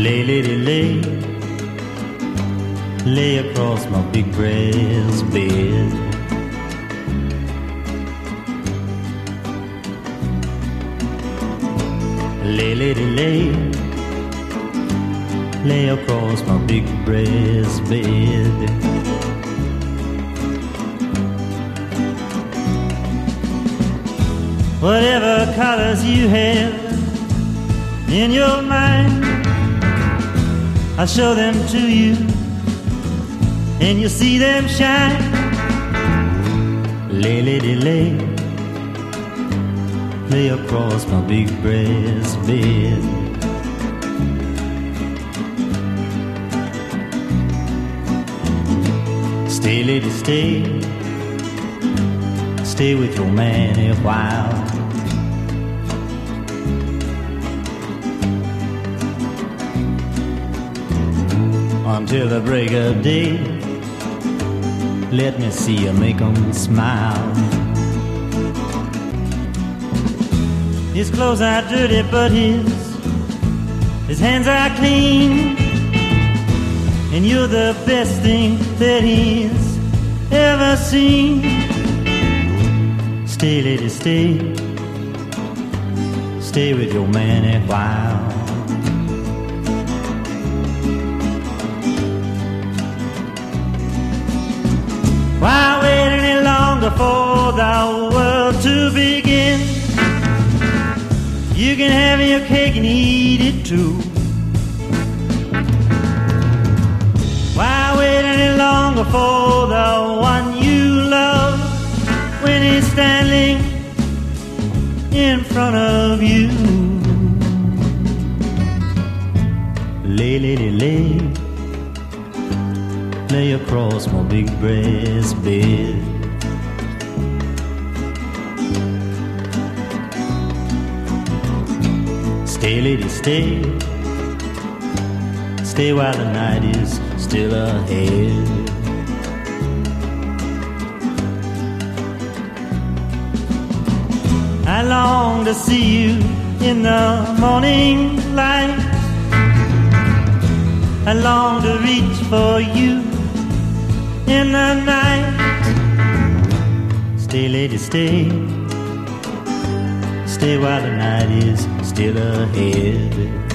Lay, lady, lay, lay across my big brass bed. Lay, lady, lay, lay across my big brass bed. Whatever colors you have in your mind, I'll show them to you, and you'll see them shine. Lay, lady, lay, lay across my big brass bed. Stay, lady, stay, stay with your man a while. Until the break of day, let me see you make 'em smile. His clothes are dirty, but his hands are clean, and you're the best thing that he's ever seen. Stay, lady, stay, stay with your man a while. Why wait any longer for the world to begin? You can have your cake and eat it too. Why wait any longer for the one you love when he's standing in front of you? Lay, lady, lay, lay across my big brass bed. Stay, lady, stay, stay while the night is still ahead. I long to see you in the morning light. I long to reach for you in the night. Stay, lady, stay, stay while the night is still ahead.